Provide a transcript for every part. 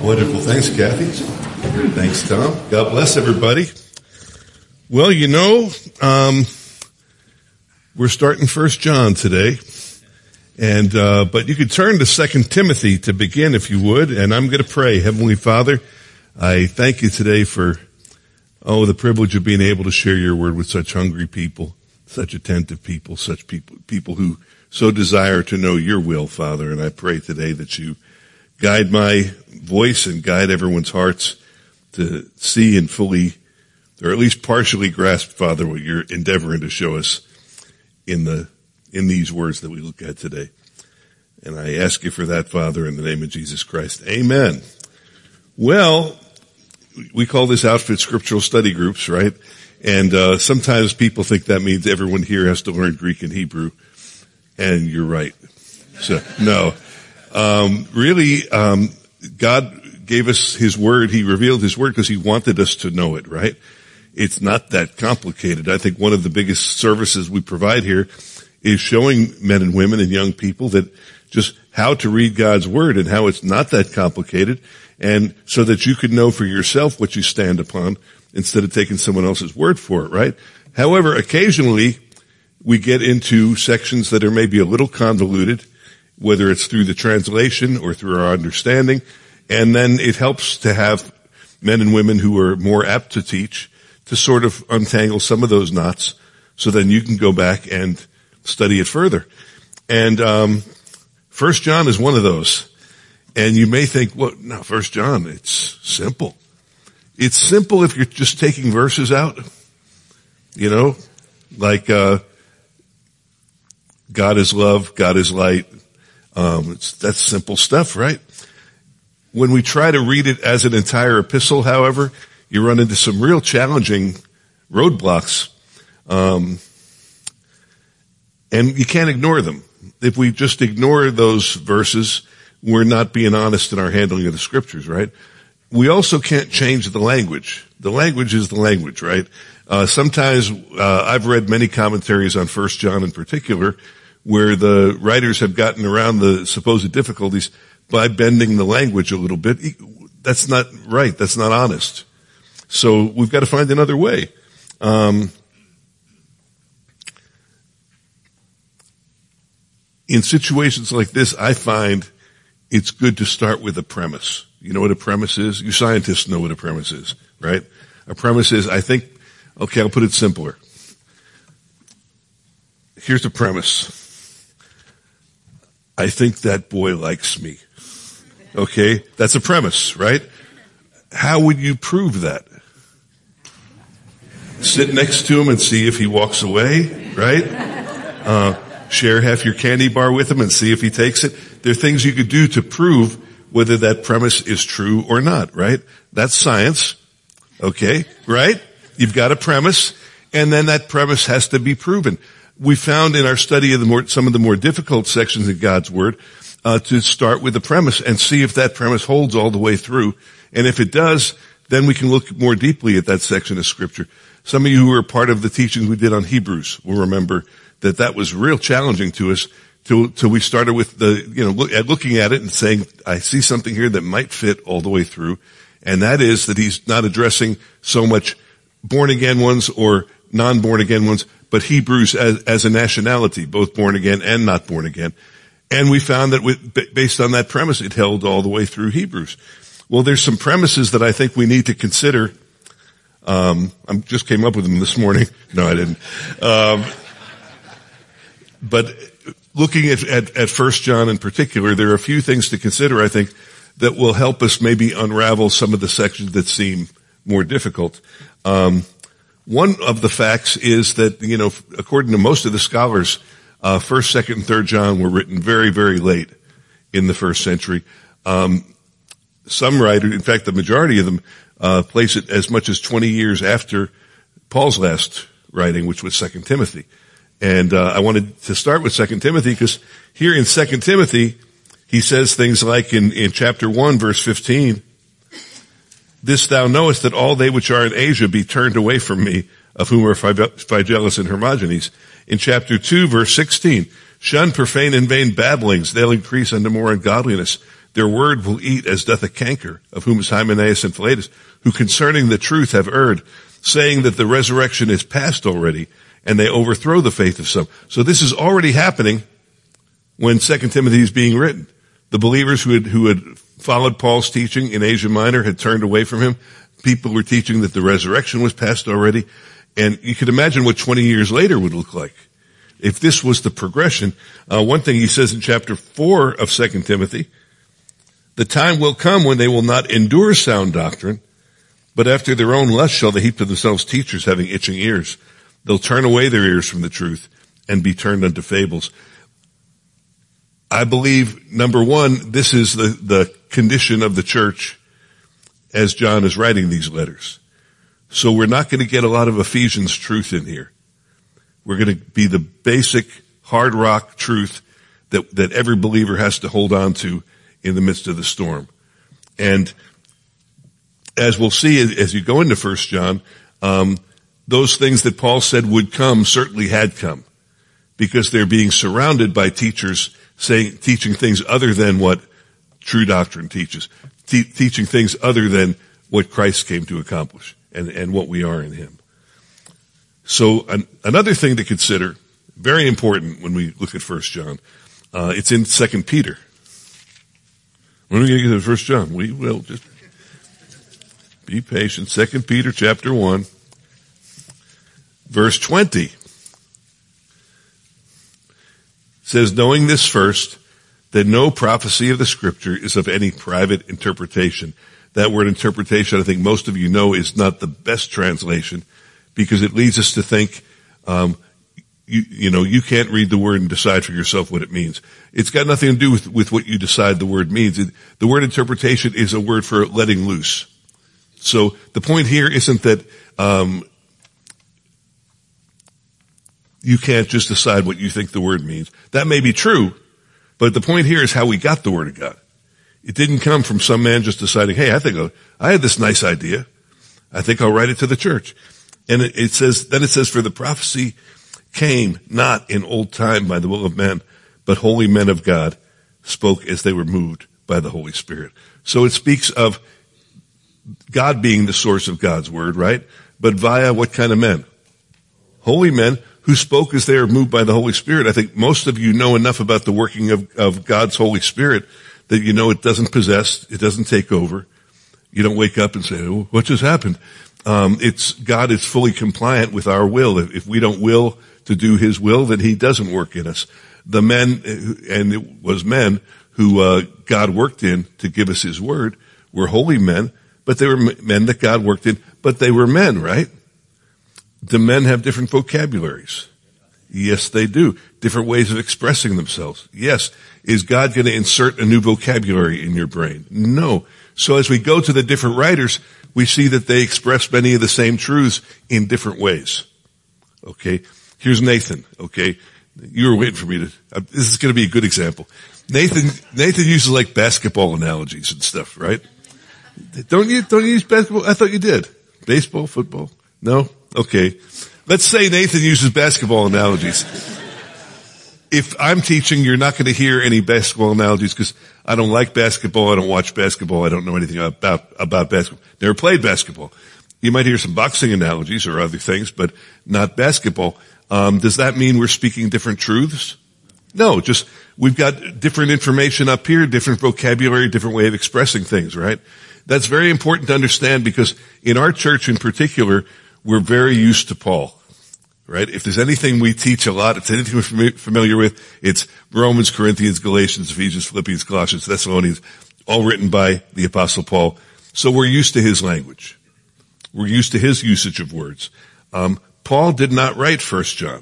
Wonderful. Thanks, Kathy. Thanks, Tom. God bless everybody. Well, we're starting 1 John today. And, but you could turn to 2 Timothy to begin if you would. And I'm going to pray. Heavenly Father, I thank you today for, the privilege of being able to share your word with such hungry people, such attentive people, such people who so desire to know your will, Father. And I pray today that you guide my voice and guide everyone's hearts to see and fully, or at least partially grasp, Father, what you're endeavoring to show us in these words that we look at today. And I ask you for that, Father, in the name of Jesus Christ. Amen. Well, we call this outfit scriptural study groups, right? And sometimes people think that means everyone here has to learn Greek and Hebrew. And you're right. So, no. Really, God gave us his word. He revealed his word because he wanted us to know it, right? It's not that complicated. I think one of the biggest services we provide here is showing men and women and young people that just how to read God's word and how it's not that complicated, and so that you can know for yourself what you stand upon instead of taking someone else's word for it, right? However, occasionally we get into sections that are maybe a little convoluted, whether it's through the translation or through our understanding, and then it helps to have men and women who are more apt to teach to sort of untangle some of those knots, so then you can go back and study it further. And 1 John is one of those. And you may think, well, no, 1 John, it's simple. It's simple if you're just taking verses out. Like God is love, God is light. That's simple stuff, right? When we try to read it as an entire epistle, however, you run into some real challenging roadblocks. And you can't ignore them. If we just ignore those verses, we're not being honest in our handling of the scriptures, right? We also can't change the language. The language is the language, right? Sometimes, I've read many commentaries on 1 John in particular, where the writers have gotten around the supposed difficulties by bending the language a little bit. That's not right. That's not honest. So we've got to find another way. In situations like this, I find it's good to start with a premise. You know what a premise is? You scientists know what a premise is, right? A premise is, I'll put it simpler. Here's the premise. I think that boy likes me. Okay? That's a premise, right? How would you prove that? Sit next to him and see if he walks away, right? Share half your candy bar with him and see if he takes it. There are things you could do to prove whether that premise is true or not, right? That's science. Okay, right? You've got a premise, and then that premise has to be proven. We found in our study of some of the more difficult sections of God's Word, to start with the premise and see if that premise holds all the way through. And if it does, then we can look more deeply at that section of Scripture. Some of you who were part of the teachings we did on Hebrews will remember that was real challenging to us till we started with looking at it and saying, I see something here that might fit all the way through. And that is that he's not addressing so much born again ones or non-born again ones, but Hebrews as a nationality, both born again and not born again. And we found that based on that premise, it held all the way through Hebrews. Well, there's some premises that I think we need to consider. I just came up with them this morning. No, I didn't. But looking at 1 John in particular, there are a few things to consider, I think, that will help us maybe unravel some of the sections that seem more difficult. One of the facts is that, according to most of the scholars, 1st, 2nd, and 3rd John were written very, very late in the first century. Some writers, in fact, the majority of them, place it as much as 20 years after Paul's last writing, which was 2 Timothy. And I wanted to start with 2 Timothy because here in 2 Timothy, he says things like in chapter 1, verse 15, this thou knowest that all they which are in Asia be turned away from me, of whom are Phygelus and Hermogenes. In chapter 2, verse 16, shun profane and vain babblings, they'll increase unto more ungodliness. Their word will eat as doth a canker, of whom is Hymenaeus and Philetus, who concerning the truth have erred, saying that the resurrection is past already, and they overthrow the faith of some. So this is already happening when 2 Timothy is being written. The believers who had followed Paul's teaching in Asia Minor had turned away from him. People were teaching that the resurrection was past already. And you could imagine what 20 years later would look like if this was the progression. One thing he says in chapter 4 of 2 Timothy, the time will come when they will not endure sound doctrine, but after their own lust shall they heap to themselves teachers having itching ears. They'll turn away their ears from the truth and be turned unto fables. I believe, number one, this is the condition of the church as John is writing these letters. So we're not going to get a lot of Ephesians truth in here. We're going to be the basic hard rock truth that every believer has to hold on to in the midst of the storm. And as we'll see as you go into 1 John, those things that Paul said would come certainly had come, because they're being surrounded by teachers teaching things other than what true doctrine teaches, teaching things other than what Christ came to accomplish and what we are in him. So another thing to consider, very important when we look at 1 John, it's in 2 Peter. When are we going to get to 1 John? We will just be patient. 2 Peter chapter 1, verse 20. Says, knowing this first, that no prophecy of the scripture is of any private interpretation. That word interpretation, I think most of you know, is not the best translation, because it leads us to think, you can't read the word and decide for yourself what it means. It's got nothing to do with what you decide the word means. The word interpretation is a word for letting loose. So the point here isn't that, you can't just decide what you think the word means. That may be true, but the point here is how we got the word of God. It didn't come from some man just deciding, hey, I had this nice idea. I think I'll write it to the church. And it says, for the prophecy came not in old time by the will of men, but holy men of God spoke as they were moved by the Holy Spirit. So it speaks of God being the source of God's word, right? But via what kind of men? Holy men who spoke as they were moved by the Holy Spirit. I think most of you know enough about the working of God's Holy Spirit that you know it doesn't possess, it doesn't take over. You don't wake up and say, oh, what just happened? God is fully compliant with our will. If we don't will to do his will, then he doesn't work in us. The men, and it was men who God worked in to give us his word, were holy men, but they were men that God worked in, but they were men, right? Do men have different vocabularies? Yes, they do. Different ways of expressing themselves. Yes. Is God going to insert a new vocabulary in your brain? No. So as we go to the different writers, we see that they express many of the same truths in different ways. Okay. Here's Nathan. Okay. You were waiting for me to, this is going to be a good example. Nathan uses like basketball analogies and stuff, right? Don't you use basketball? I thought you did. Baseball, football? No? Okay. Let's say Nathan uses basketball analogies. If I'm teaching, you're not going to hear any basketball analogies because I don't like basketball. I don't watch basketball. I don't know anything about basketball. Never played basketball. You might hear some boxing analogies or other things, but not basketball. Does that mean we're speaking different truths? No, just we've got different information up here, different vocabulary, different way of expressing things, right? That's very important to understand because in our church in particular, we're very used to Paul, right? If there's anything we teach a lot, it's anything we're familiar with, it's Romans, Corinthians, Galatians, Ephesians, Philippians, Colossians, Thessalonians, all written by the Apostle Paul. So we're used to his language. We're used to his usage of words. Paul did not write 1 John.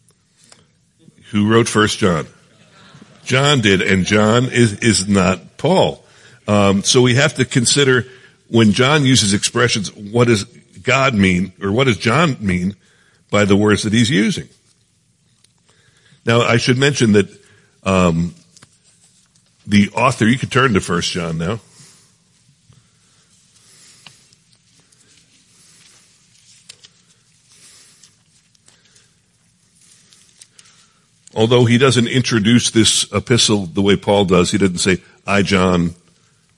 Who wrote 1 John? John did, and John is not Paul. So we have to consider when John uses expressions, what does God mean, or what does John mean by the words that he's using? Now, I should mention that the author, you can turn to 1 John now. Although he doesn't introduce this epistle the way Paul does, he doesn't say, I, John,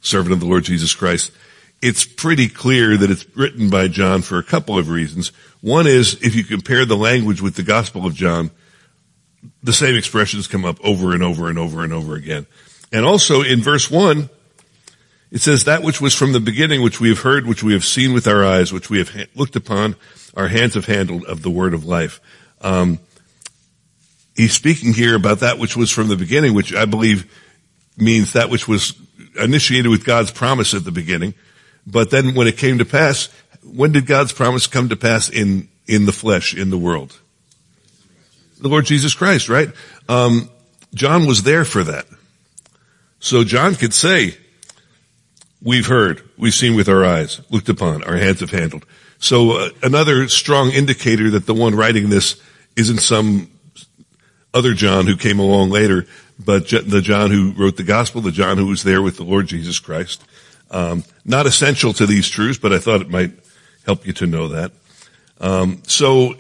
servant of the Lord Jesus Christ. It's pretty clear that it's written by John for a couple of reasons. One is, if you compare the language with the Gospel of John, the same expressions come up over and over and over and over again. And also in verse 1, it says, that which was from the beginning, which we have heard, which we have seen with our eyes, which we have looked upon, our hands have handled, of the word of life. He's speaking here about that which was from the beginning, which I believe means that which was initiated with God's promise at the beginning. But then when it came to pass, when did God's promise come to pass in the flesh, in the world? The Lord Jesus Christ, right? John was there for that. So John could say, we've heard, we've seen with our eyes, looked upon, our hands have handled. So another strong indicator that the one writing this isn't some other John who came along later, but the John who wrote the gospel, the John who was there with the Lord Jesus Christ. Not essential to these truths, but I thought it might help you to know that. So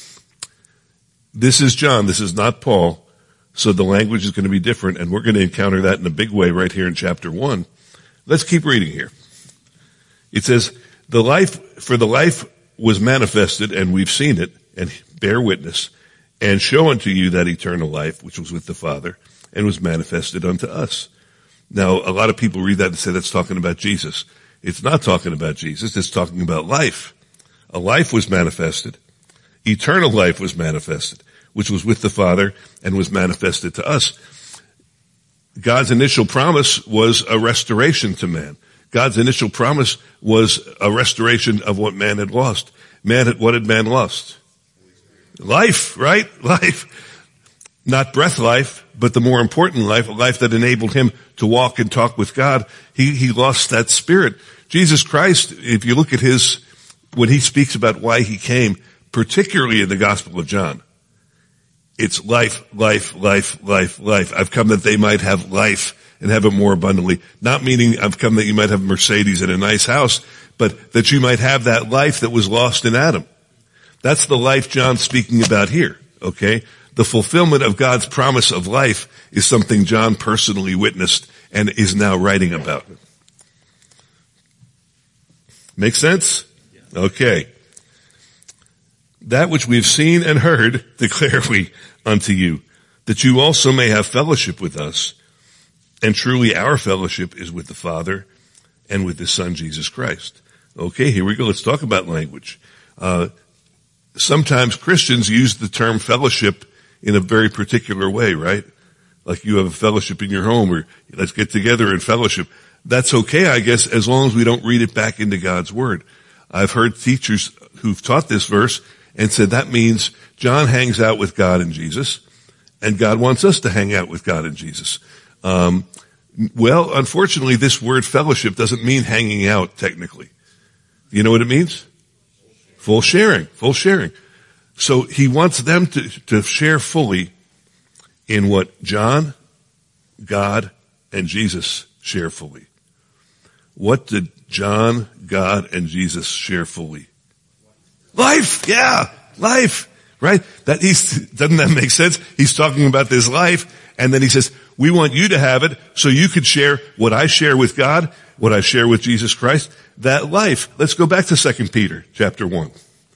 this is John, this is not Paul, so the language is going to be different, and we're going to encounter that in a big way right here in chapter 1. Let's keep reading here. It says, the life was manifested, and we've seen it, and bear witness, and show unto you that eternal life, which was with the Father, and was manifested unto us. Now, a lot of people read that and say that's talking about Jesus. It's not talking about Jesus, it's talking about life. A life was manifested. Eternal life was manifested, which was with the Father and was manifested to us. God's initial promise was a restoration to man. God's initial promise was a restoration of what man had lost. What had man lost? Life, right? Life. Not breath life, but the more important life, a life that enabled him to walk and talk with God. He lost that spirit. Jesus Christ, if you look at when he speaks about why he came, particularly in the Gospel of John, it's life, life, life, life, life. I've come that they might have life and have it more abundantly. Not meaning I've come that you might have a Mercedes and a nice house, but that you might have that life that was lost in Adam. That's the life John's speaking about here, okay? The fulfillment of God's promise of life is something John personally witnessed and is now writing about. Make sense? Okay. That which we've seen and heard declare we unto you, that you also may have fellowship with us. And truly our fellowship is with the Father and with his Son, Jesus Christ. Okay, here we go. Let's talk about language. Sometimes Christians use the term fellowship in a very particular way, right? Like you have a fellowship in your home, or let's get together and fellowship. That's okay, I guess, as long as we don't read it back into God's Word. I've heard teachers who've taught this verse and said that means John hangs out with God and Jesus, and God wants us to hang out with God and Jesus. Well, unfortunately, this word fellowship doesn't mean hanging out, technically. You know what it means? Full sharing, full sharing. So he wants them to share fully in what John, God, and Jesus share fully. What did John, God, and Jesus share fully? Life, yeah, life, right? Doesn't that make sense? He's talking about this life, and then he says, we want you to have it so you could share what I share with God, what I share with Jesus Christ, that life. Let's go back to 2 Peter chapter 1.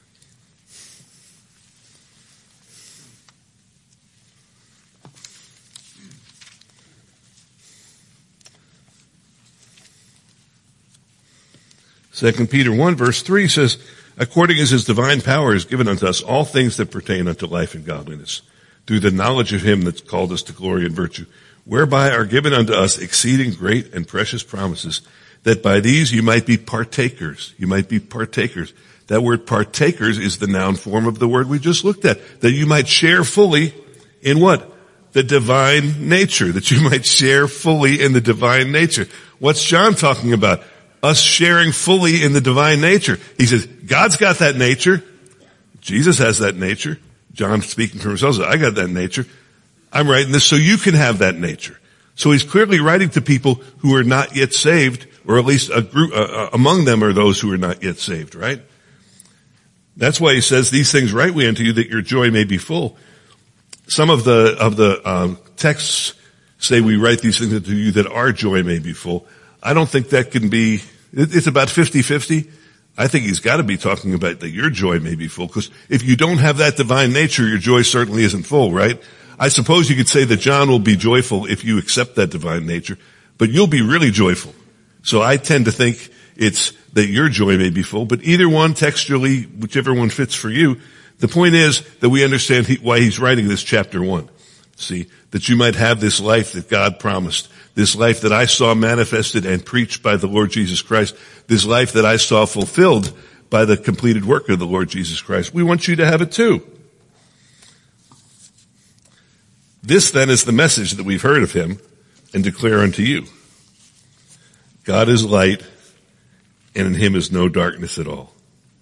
Second Peter 1 verse 3 says, according as his divine power is given unto us all things that pertain unto life and godliness, through the knowledge of him that's called us to glory and virtue, whereby are given unto us exceeding great and precious promises, that by these you might be partakers. You might be partakers. That word partakers is the noun form of the word we just looked at. That you might share fully in what? The divine nature. That you might share fully in the divine nature. What's John talking about? Us sharing fully in the divine nature. He says, God's got that nature. Jesus has that nature. John speaking for himself says, I got that nature. I'm writing this so you can have that nature. So he's clearly writing to people who are not yet saved, or at least a group, among them are those who are not yet saved, right? That's why he says, these things write we unto you that your joy may be full. Some of the texts say we write these things unto you that our joy may be full. I don't think that can be, it's about 50-50. I think he's got to be talking about that your joy may be full, because if you don't have that divine nature, your joy certainly isn't full, right? I suppose you could say that John will be joyful if you accept that divine nature, but you'll be really joyful. So I tend to think it's that your joy may be full, but either one textually, whichever one fits for you. The point is that we understand why he's writing this chapter 1. See, that you might have this life that God promised, this life that I saw manifested and preached by the Lord Jesus Christ, this life that I saw fulfilled by the completed work of the Lord Jesus Christ. We want you to have it too. This then is the message that we've heard of him and declare unto you. God is light, and in him is no darkness at all.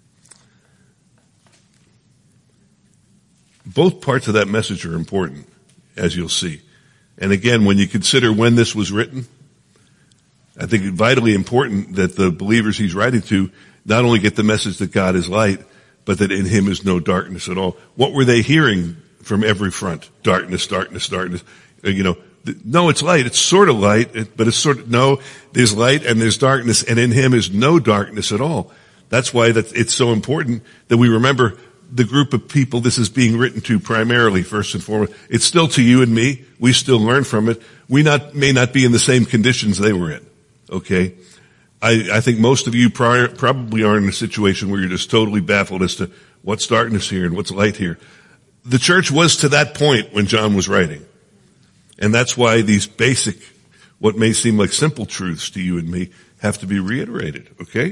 Both parts of that message are important, as you'll see. And again, when you consider when this was written, I think it's vitally important that the believers he's writing to not only get the message that God is light, but that in him is no darkness at all. What were they hearing from every front? Darkness, darkness, darkness. No, it's light. It's sort of light, but it's sort of, no, there's light and there's darkness, and in him is no darkness at all. That's why it's so important that we remember the group of people this is being written to primarily, first and foremost. It's still to you and me. We still learn from it. We may not be in the same conditions they were in. Okay? I think most of you probably are in a situation where you're just totally baffled as to what's darkness here and what's light here. The church was to that point when John was writing. And that's why these basic, what may seem like simple truths to you and me, have to be reiterated. Okay?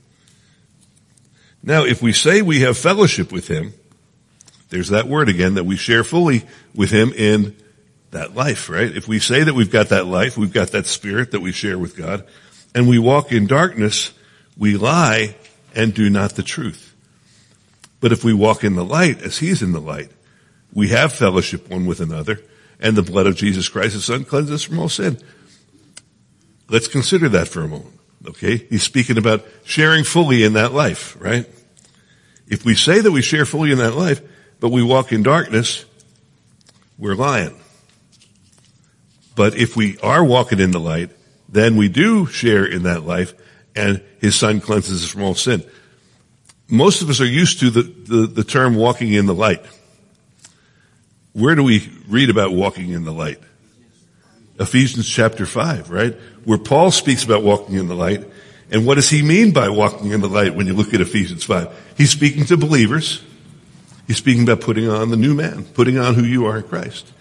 Now, if we say we have fellowship with him, there's that word again, that we share fully with him in that life, right? If we say that we've got that life, we've got that spirit that we share with God, and we walk in darkness, we lie and do not the truth. But if we walk in the light as he's in the light, we have fellowship one with another, and the blood of Jesus Christ, his son, cleanses us from all sin. Let's consider that for a moment. Okay? He's speaking about sharing fully in that life, right? If we say that we share fully in that life, but we walk in darkness, we're lying. But if we are walking in the light, then we do share in that life, and his son cleanses us from all sin. Most of us are used to the term walking in the light. Where do we read about walking in the light? Ephesians chapter 5, right? Where Paul speaks about walking in the light. And what does he mean by walking in the light when you look at Ephesians 5? He's speaking to believers. He's speaking about putting on the new man, putting on who you are in Christ.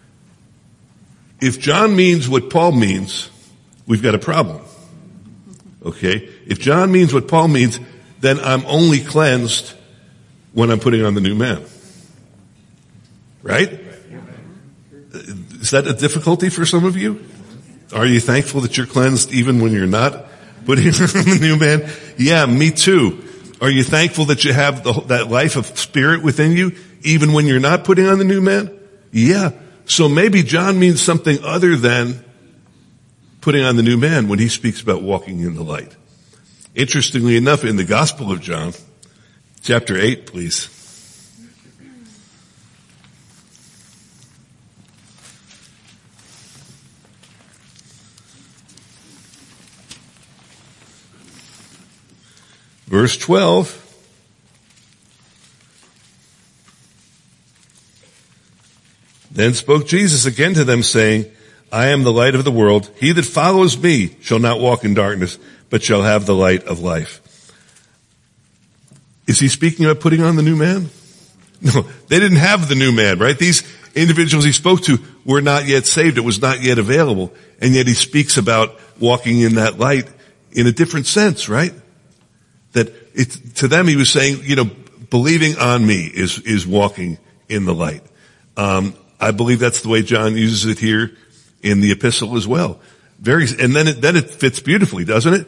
If John means what Paul means, we've got a problem. Okay? If John means what Paul means, then I'm only cleansed when I'm putting on the new man. Right? Is that a difficulty for some of you? Are you thankful that you're cleansed even when you're not putting on the new man? Yeah, me too. Are you thankful that you have that life of spirit within you even when you're not putting on the new man? Yeah. So maybe John means something other than putting on the new man when he speaks about walking in the light. Interestingly enough, in the Gospel of John, chapter 8, please. Verse 12. Then spoke Jesus again to them, saying, I am the light of the world. He that follows me shall not walk in darkness, but shall have the light of life. Is he speaking about putting on the new man? No, they didn't have the new man, right? These individuals he spoke to were not yet saved. It was not yet available. And yet he speaks about walking in that light in a different sense, right? That to them he was saying, believing on me is walking in the light. I believe that's the way John uses it here in the epistle as well. And then it fits beautifully, doesn't it?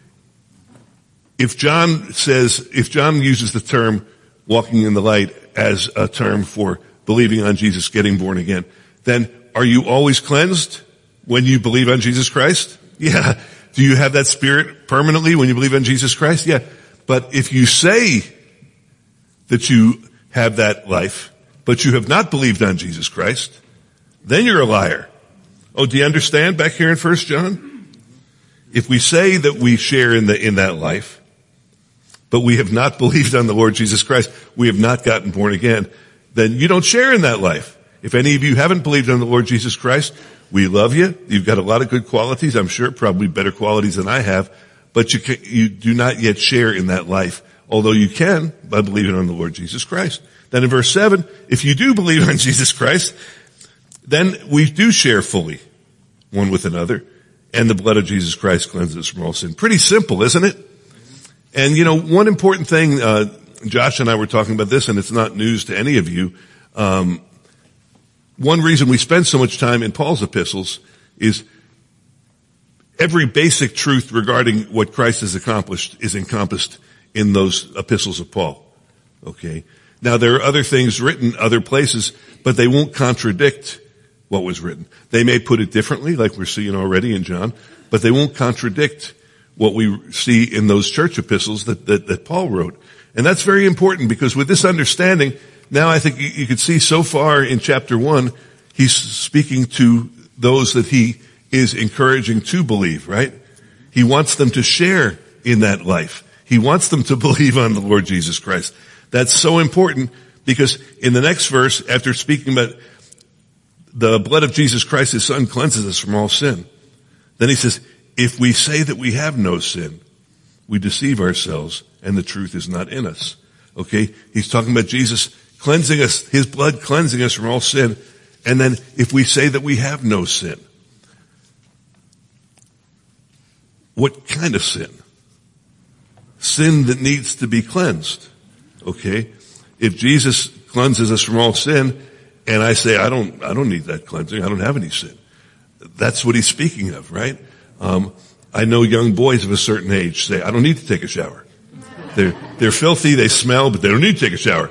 If John uses the term walking in the light as a term for believing on Jesus, getting born again, then are you always cleansed when you believe on Jesus Christ? Yeah. Do you have that spirit permanently when you believe on Jesus Christ? Yeah. But if you say that you have that life, but you have not believed on Jesus Christ, then you're a liar. Oh, do you understand back here in 1 John? If we say that we share in that life, but we have not believed on the Lord Jesus Christ, we have not gotten born again, then you don't share in that life. If any of you haven't believed on the Lord Jesus Christ, we love you. You've got a lot of good qualities, I'm sure, probably better qualities than I have, but you do not yet share in that life, although you can by believing on the Lord Jesus Christ. Then in verse 7, if you do believe on Jesus Christ, then we do share fully one with another, and the blood of Jesus Christ cleanses us from all sin. Pretty simple, isn't it? And one important thing, Josh and I were talking about this, and it's not news to any of you. One reason we spend so much time in Paul's epistles is every basic truth regarding what Christ has accomplished is encompassed in those epistles of Paul. Okay? Now there are other things written other places, but they won't contradict what was written. They may put it differently, like we're seeing already in John, but they won't contradict what we see in those church epistles that Paul wrote. And that's very important, because with this understanding, now I think you could see so far in chapter 1, he's speaking to those that he is encouraging to believe, right? He wants them to share in that life. He wants them to believe on the Lord Jesus Christ. That's so important, because in the next verse, after speaking about the blood of Jesus Christ, his son, cleanses us from all sin, then he says, if we say that we have no sin, we deceive ourselves and the truth is not in us. Okay? He's talking about Jesus cleansing us, his blood cleansing us from all sin. And then if we say that we have no sin, what kind of sin? Sin that needs to be cleansed. Okay? If Jesus cleanses us from all sin, and I say, I don't need that cleansing, I don't have any sin. That's what he's speaking of, right? I know young boys of a certain age say, I don't need to take a shower. They're filthy, they smell, but they don't need to take a shower.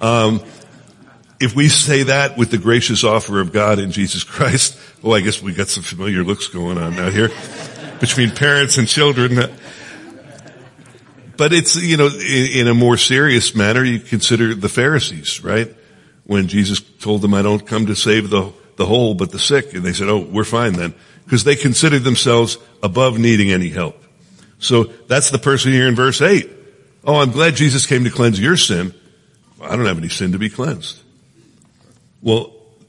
If we say that with the gracious offer of God in Jesus Christ, I guess we got some familiar looks going on now here between parents and children. But it's, in a more serious manner, you consider the Pharisees, right? When Jesus told them, I don't come to save the whole, but the sick. And they said, we're fine then. Because they considered themselves above needing any help. So that's the person here in verse 8. I'm glad Jesus came to cleanse your sin. I don't have any sin to be cleansed. Well,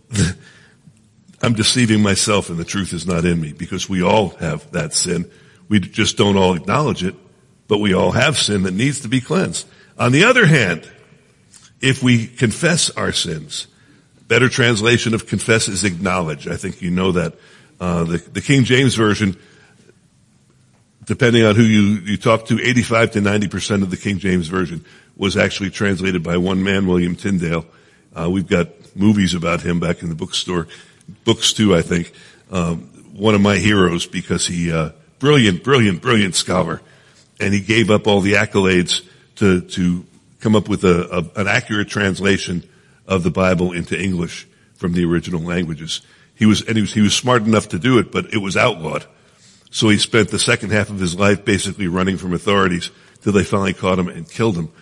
I'm deceiving myself and the truth is not in me, because we all have that sin. We just don't all acknowledge it, but we all have sin that needs to be cleansed. On the other hand, if we confess our sins, better translation of confess is acknowledge. I think you know that. The King James Version, depending on who you talk to, 85 to 90% of the King James Version was actually translated by one man, William Tyndale. We've got movies about him back in the bookstore, books too, I think. One of my heroes, because he, brilliant scholar. And he gave up all the accolades to come up with an accurate translation of the Bible into English from the original languages. He was smart enough to do it, but it was outlawed. So he spent the second half of his life basically running from authorities till they finally caught him and killed him.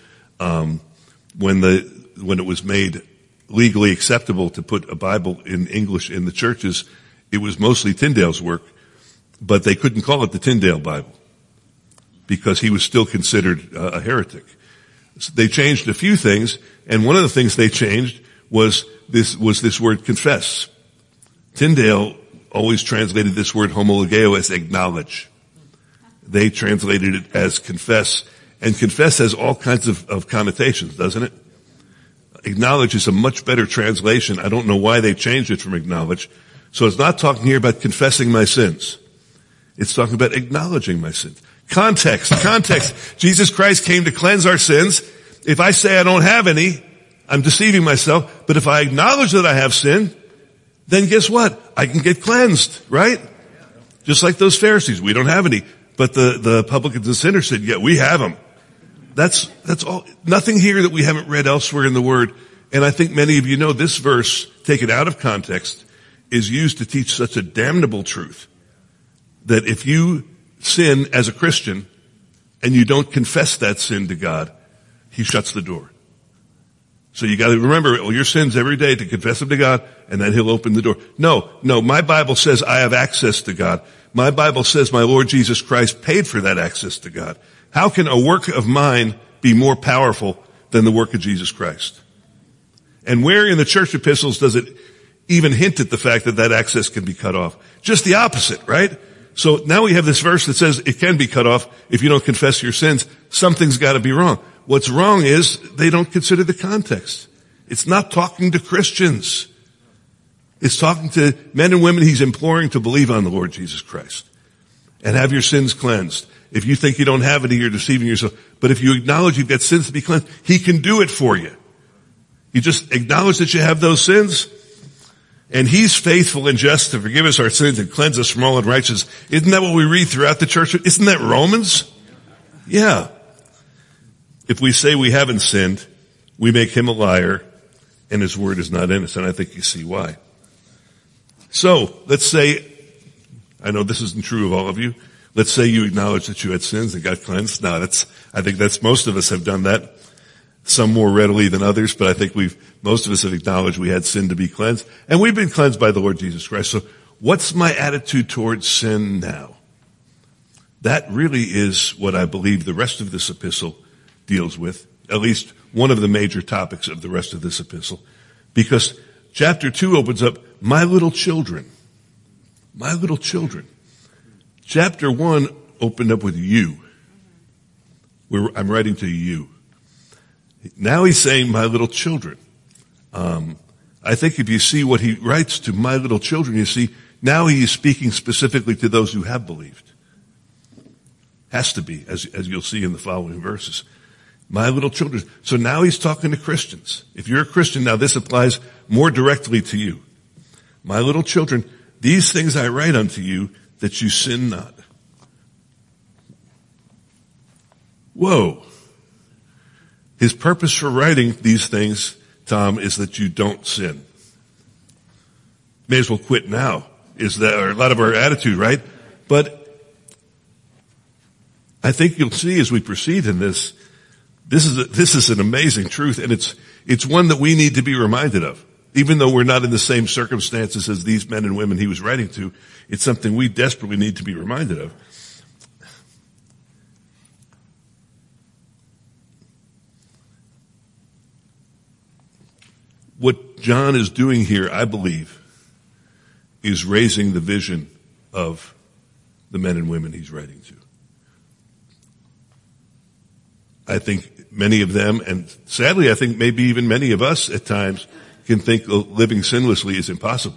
When it was made legally acceptable to put a Bible in English in the churches, it was mostly Tyndale's work, but they couldn't call it the Tyndale Bible because he was still considered a heretic. So they changed a few things, and one of the things they changed was this word confess. Tyndale always translated this word homologeo as acknowledge. They translated it as confess, and confess has all kinds of connotations, doesn't it? Acknowledge is a much better translation. I don't know why they changed it from acknowledge. So it's not talking here about confessing my sins. It's talking about acknowledging my sins. Context. Jesus Christ came to cleanse our sins. If I say I don't have any, I'm deceiving myself. But if I acknowledge that I have sin, then guess what? I can get cleansed, right? Just like those Pharisees. We don't have any. But the publicans and sinners said, yeah, we have them. That's all. Nothing here that we haven't read elsewhere in the Word. And I think many of you know this verse, taken out of context, is used to teach such a damnable truth that if you sin as a Christian and you don't confess that sin to God, He shuts the door. So you got to remember all your sins every day to confess them to God, and then he'll open the door. No, my Bible says I have access to God. My Bible says my Lord Jesus Christ paid for that access to God. How can a work of mine be more powerful than the work of Jesus Christ? And where in the church epistles does it even hint at the fact that access can be cut off? Just the opposite, right? So now we have this verse that says it can be cut off if you don't confess your sins. Something's got to be wrong. What's wrong is they don't consider the context. It's not talking to Christians. It's talking to men and women he's imploring to believe on the Lord Jesus Christ and have your sins cleansed. If you think you don't have any, you're deceiving yourself. But if you acknowledge you've got sins to be cleansed, he can do it for you. You just acknowledge that you have those sins, and he's faithful and just to forgive us our sins and cleanse us from all unrighteousness. Isn't that what we read throughout the church? Isn't that Romans? Yeah. If we say we haven't sinned, we make him a liar, and his word is not in us. And I think you see why. So, let's say, I know this isn't true of all of you. Let's say you acknowledge that you had sins and got cleansed. Now I think that's most of us have done that. Some more readily than others, but I think most of us have acknowledged we had sin to be cleansed. And we've been cleansed by the Lord Jesus Christ. So what's my attitude towards sin now? That really is what I believe the rest of this epistle deals with. At least one of the major topics of the rest of this epistle. Because chapter 2 opens up, my little children. My little children. Chapter 1 opened up with you. I'm writing to you. Now he's saying, my little children. I think if you see what he writes to my little children, you see, now he is speaking specifically to those who have believed. Has to be, as you'll see in the following verses. My little children. So now he's talking to Christians. If you're a Christian, now this applies more directly to you. My little children, these things I write unto you, that you sin not. Whoa. His purpose for writing these things, Tom, is that you don't sin. May as well quit now, is that a lot of our attitude, right? But I think you'll see as we proceed in this is an amazing truth, and it's one that we need to be reminded of. Even though we're not in the same circumstances as these men and women he was writing to, it's something we desperately need to be reminded of. What John is doing here, I believe, is raising the vision of the men and women he's writing to. I think many of them, and sadly I think maybe even many of us at times, can think living sinlessly is impossible.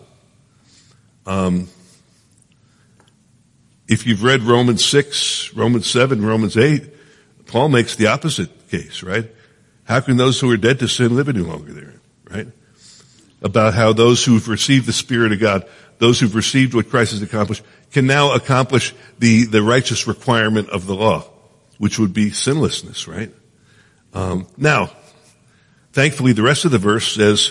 If you've read Romans 6, Romans 7, Romans 8, Paul makes the opposite case, right? How can those who are dead to sin live any longer therein, right? About how those who've received the Spirit of God, those who've received what Christ has accomplished, can now accomplish the righteous requirement of the law, which would be sinlessness, right? Now, thankfully the rest of the verse says,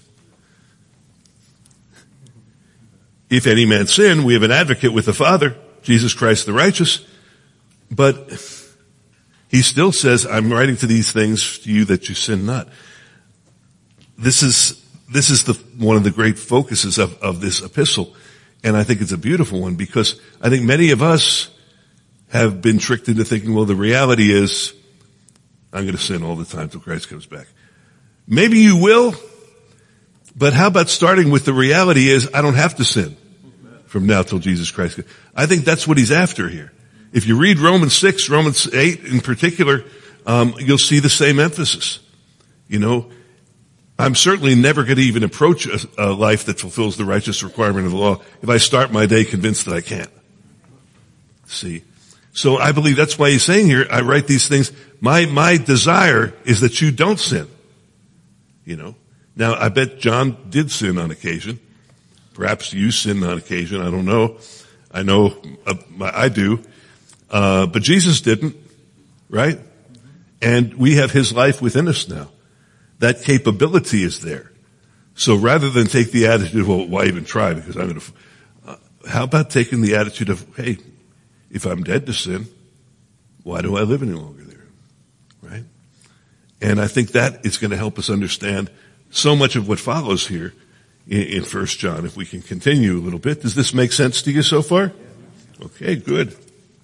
if any man sin, we have an advocate with the Father, Jesus Christ the righteous. But he still says, I'm writing to these things to you that you sin not. This is one of the great focuses of this epistle. And I think it's a beautiful one because I think many of us have been tricked into thinking, well, the reality is I'm going to sin all the time till Christ comes back. Maybe you will, but how about starting with the reality is I don't have to sin from now till Jesus Christ comes. I think that's what he's after here. If you read Romans 6, Romans 8 in particular, you'll see the same emphasis. You know, I'm certainly never going to even approach a life that fulfills the righteous requirement of the law if I start my day convinced that I can't. See? So I believe that's why he's saying here, I write these things. My desire is that you don't sin. You know? Now, I bet John did sin on occasion. Perhaps you sin on occasion. I don't know. I know I do. But Jesus didn't, right? And we have his life within us now. That capability is there. So rather than take the attitude, well, why even try? Because I'm going to, how about taking the attitude of, hey, if I'm dead to sin, why do I live any longer there? Right? And I think that is going to help us understand so much of what follows here in 1 John. If we can continue a little bit. Does this make sense to you so far? Okay, good.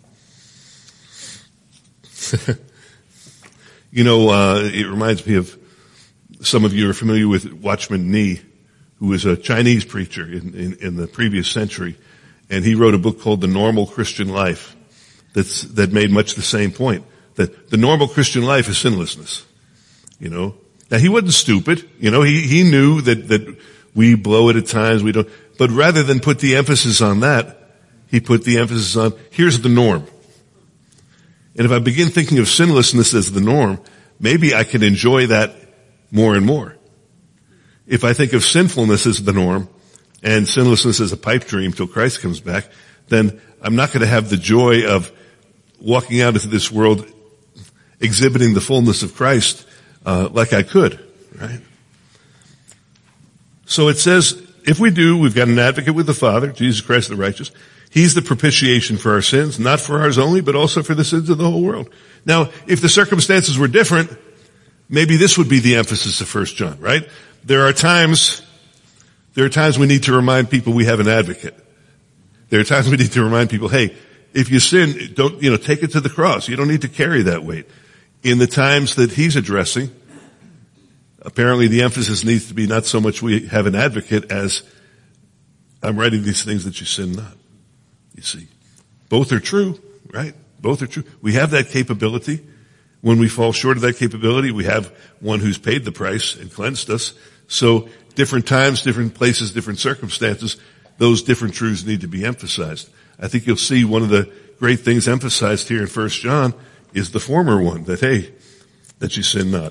It reminds me of, some of you are familiar with Watchman Nee, who was a Chinese preacher in the previous century. And he wrote a book called The Normal Christian Life that made much the same point. That the normal Christian life is sinlessness. Now he wasn't stupid. He knew that we blow it at times, we don't, but rather than put the emphasis on that, he put the emphasis on, here's the norm. And if I begin thinking of sinlessness as the norm, maybe I can enjoy that more and more. If I think of sinfulness as the norm and sinlessness as a pipe dream till Christ comes back, then I'm not going to have the joy of walking out into this world exhibiting the fullness of Christ like I could, right? So it says, if we do, we've got an advocate with the Father, Jesus Christ the righteous. He's the propitiation for our sins, not for ours only, but also for the sins of the whole world. Now, if the circumstances were different, maybe this would be the emphasis of 1 John, right? There are times we need to remind people we have an advocate. There are times we need to remind people, hey, if you sin, don't, take it to the cross. You don't need to carry that weight. In the times that he's addressing, apparently the emphasis needs to be not so much we have an advocate as I'm writing these things that you sin not. You see, both are true, right? Both are true. We have that capability. When we fall short of that capability, we have one who's paid the price and cleansed us. So different times, different places, different circumstances, those different truths need to be emphasized. I think you'll see one of the great things emphasized here in 1 John is the former one, that you sin not.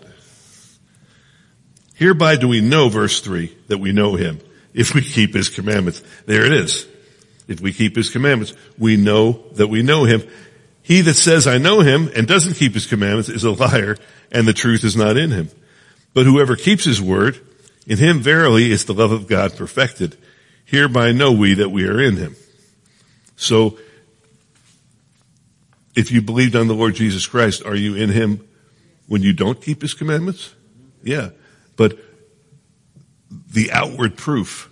Hereby do we know, verse 3, that we know him, if we keep his commandments. There it is. If we keep his commandments, we know that we know him. He that says, I know him, and doesn't keep his commandments is a liar, and the truth is not in him. But whoever keeps his word, in him verily is the love of God perfected. Hereby know we that we are in him. So, if you believed on the Lord Jesus Christ, are you in him when you don't keep his commandments? Yeah. But the outward proof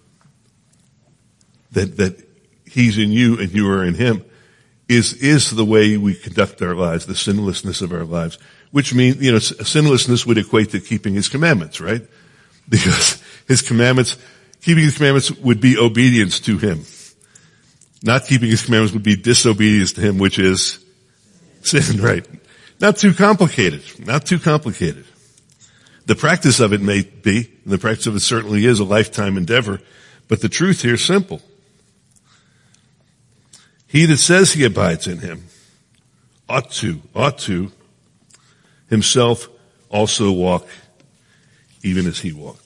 that he's in you and you are in him is the way we conduct our lives, the sinlessness of our lives, which means, sinlessness would equate to keeping his commandments, right? Because keeping his commandments would be obedience to him. Not keeping his commandments would be disobedience to him, which is sin, right? Not too complicated. The practice of it may be, and the practice of it certainly is a lifetime endeavor, but the truth here is simple. He that says he abides in him ought to himself also walk even as he walked.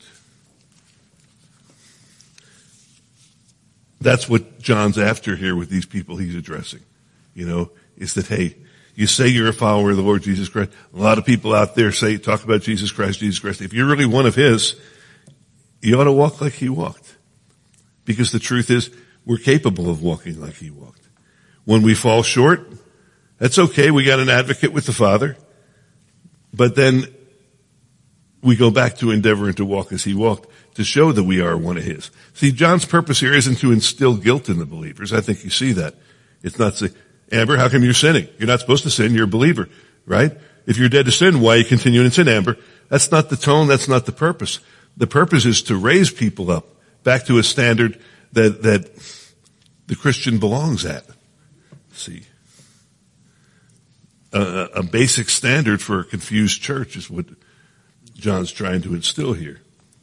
That's what John's after here with these people he's addressing. Is that, hey, you say you're a follower of the Lord Jesus Christ. A lot of people out there talk about Jesus Christ. If you're really one of his, you ought to walk like he walked. Because the truth is, we're capable of walking like he walked. When we fall short, that's okay. We got an advocate with the Father. But then we go back to endeavoring to walk as he walked to show that we are one of his. See, John's purpose here isn't to instill guilt in the believers. I think you see that. It's not say, Amber, how come you're sinning? You're not supposed to sin. You're a believer, right? If you're dead to sin, why are you continuing in sin, Amber? That's not the tone. That's not the purpose. The purpose is to raise people up back to a standard that the Christian belongs at. See, a basic standard for a confused church is what John's trying to instill here.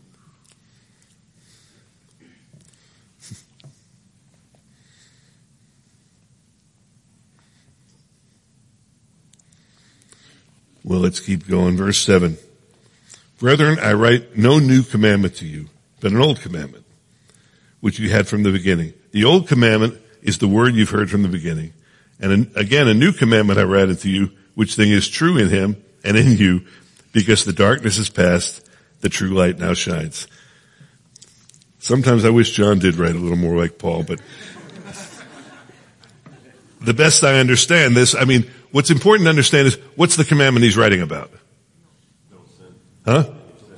Well, let's keep going. Verse 7. Brethren, I write no new commandment to you, but an old commandment, which you had from the beginning. The old commandment is the word you've heard from the beginning. And again, a new commandment I write unto you, which thing is true in him and in you, because the darkness is past, the true light now shines. Sometimes I wish John did write a little more like Paul, but the best I understand this, what's important to understand is, what's the commandment he's writing about? Huh?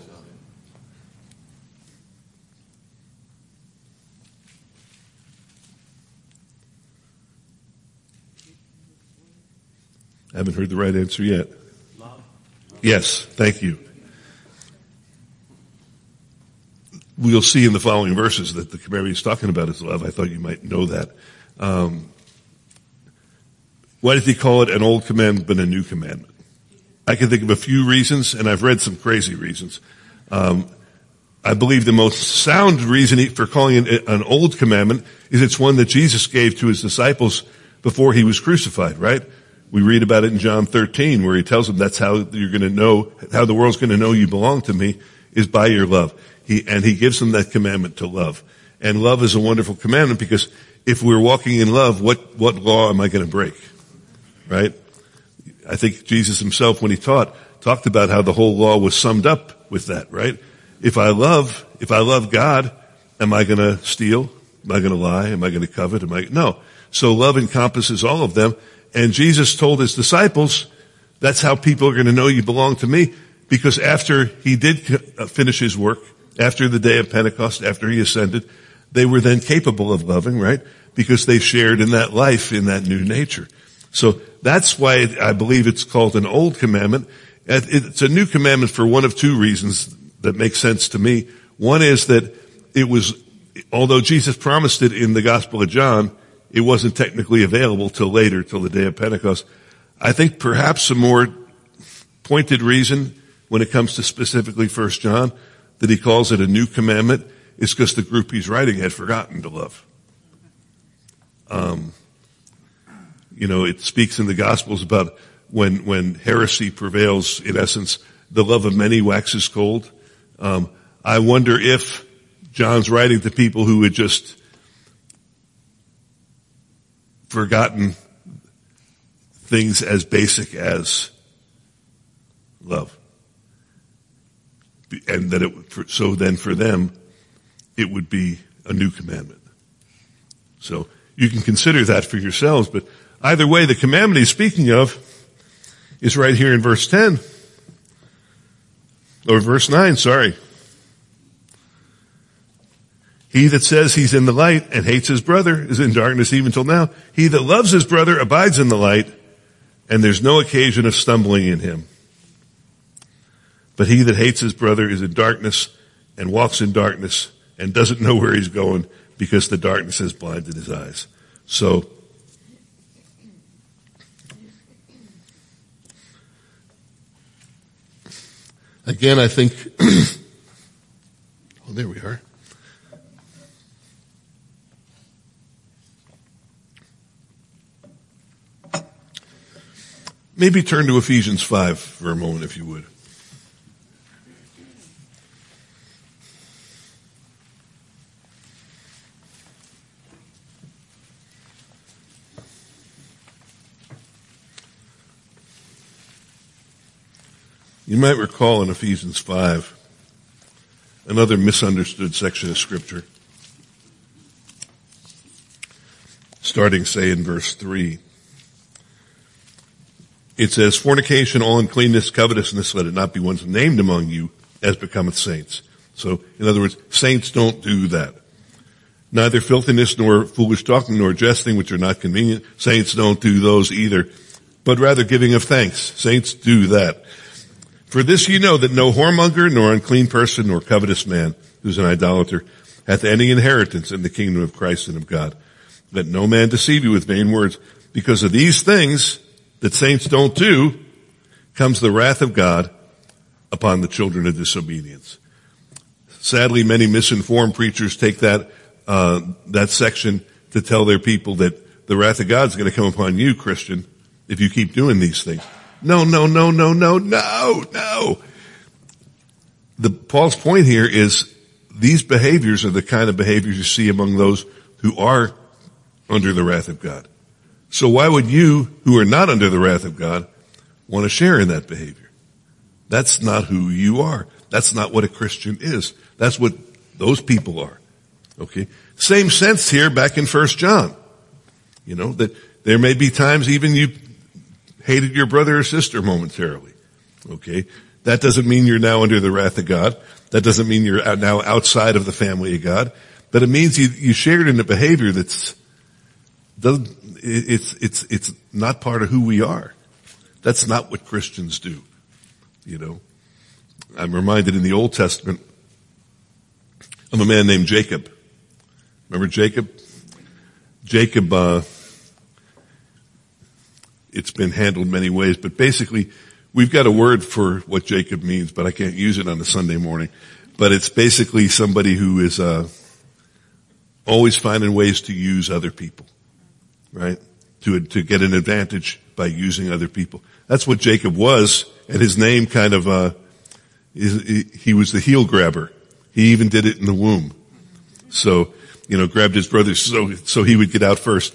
I haven't heard the right answer yet. Yes, thank you. We'll see in the following verses that the commandment he's talking about is love. I thought you might know that. Why did he call it an old commandment but a new commandment? I can think of a few reasons, and I've read some crazy reasons. I believe the most sound reason for calling it an old commandment is it's one that Jesus gave to his disciples before he was crucified, right? We read about it in John 13 where he tells them that's how you're going to know, how the world's going to know you belong to me is by your love. He gives them that commandment to love. And love is a wonderful commandment because if we're walking in love, what law am I going to break? Right? I think Jesus himself, when he talked about how the whole law was summed up with that, right? If I love God, am I going to steal? Am I going to lie? Am I going to covet? No. So love encompasses all of them. And Jesus told his disciples, that's how people are going to know you belong to me. Because after he did finish his work, after the day of Pentecost, after he ascended, they were then capable of loving, right? Because they shared in that life, in that new nature. So that's why I believe it's called an old commandment. It's a new commandment for one of two reasons that make sense to me. One is that although Jesus promised it in the Gospel of John, it wasn't technically available till later, till the day of Pentecost. I think perhaps a more pointed reason when it comes to specifically 1 John that he calls it a new commandment is because the group he's writing had forgotten to love. It speaks in the Gospels about when heresy prevails, in essence, the love of many waxes cold. I wonder if John's writing to people who had just forgotten things as basic as love. And that so then for them, it would be a new commandment. So you can consider that for yourselves, but either way, the commandment he's speaking of is right here in verse 10. Or verse 9, sorry. He that says he's in the light and hates his brother is in darkness even till now. He that loves his brother abides in the light, and there's no occasion of stumbling in him. But he that hates his brother is in darkness and walks in darkness and doesn't know where he's going because the darkness has blinded his eyes. So, again, I think, oh, there we are. Maybe turn to Ephesians 5 for a moment, if you would. You might recall in Ephesians 5, another misunderstood section of Scripture, starting, say, in verse 3. It says, fornication, all uncleanness, covetousness, let it not be once named among you, as becometh saints. So, in other words, saints don't do that. Neither filthiness, nor foolish talking, nor jesting, which are not convenient. Saints don't do those either, but rather giving of thanks. Saints do that. For this you know that no whoremonger, nor unclean person, nor covetous man, who's an idolater, hath any inheritance in the kingdom of Christ and of God. Let no man deceive you with vain words. Because of these things that saints don't do, comes the wrath of God upon the children of disobedience. Sadly, many misinformed preachers take that section to tell their people that the wrath of God is going to come upon you, Christian, if you keep doing these things. No. Paul's point here is these behaviors are the kind of behaviors you see among those who are under the wrath of God. So why would you, who are not under the wrath of God, want to share in that behavior? That's not who you are. That's not what a Christian is. That's what those people are. Okay? Same sense here back in 1 John. That there may be times even you hated your brother or sister momentarily. Okay? That doesn't mean you're now under the wrath of God. That doesn't mean you're now outside of the family of God. But it means you shared in a behavior it's not part of who we are. That's not what Christians do. You know, I'm reminded in the Old Testament of a man named Jacob. Remember Jacob? Jacob, it's been handled many ways, but basically we've got a word for what Jacob means, but I can't use it on a Sunday morning. But it's basically somebody who is, always finding ways to use other people, right? To get an advantage by using other people. That's what Jacob was, and his name kind of, he was the heel grabber. He even did it in the womb. So, grabbed his brother so he would get out first.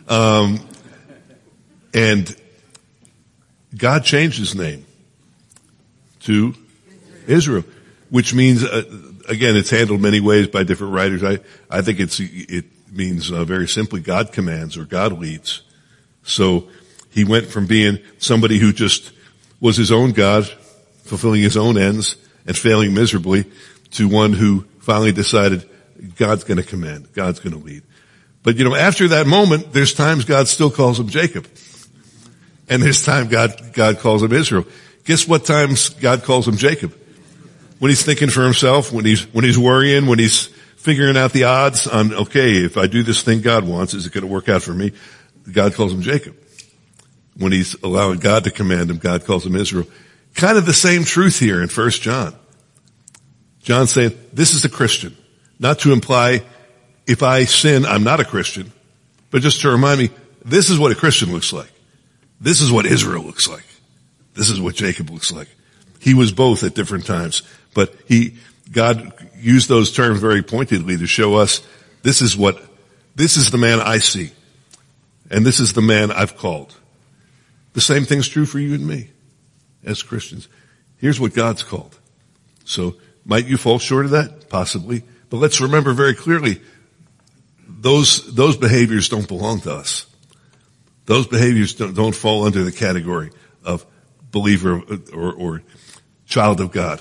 And God changed his name to Israel, which means, again, it's handled many ways by different writers. I think it means very simply God commands or God leads. So he went from being somebody who just was his own God, fulfilling his own ends and failing miserably, to one who finally decided God's going to command, God's going to lead. But after that moment, there's times God still calls him Jacob. And there's time God calls him Israel. Guess what times God calls him Jacob? When he's thinking for himself, when he's worrying, when he's figuring out the odds on, okay, if I do this thing God wants, is it going to work out for me? God calls him Jacob. When he's allowing God to command him, God calls him Israel. Kind of the same truth here in 1 John. John's saying, this is a Christian. Not to imply, if I sin, I'm not a Christian, but just to remind me, this is what a Christian looks like. This is what Israel looks like. This is what Jacob looks like. He was both at different times, but God used those terms very pointedly to show us this is the man I see. And this is the man I've called. The same thing's true for you and me as Christians. Here's what God's called. So might you fall short of that? Possibly. But let's remember very clearly, those behaviors don't belong to us. Those behaviors don't fall under the category of believer or child of God.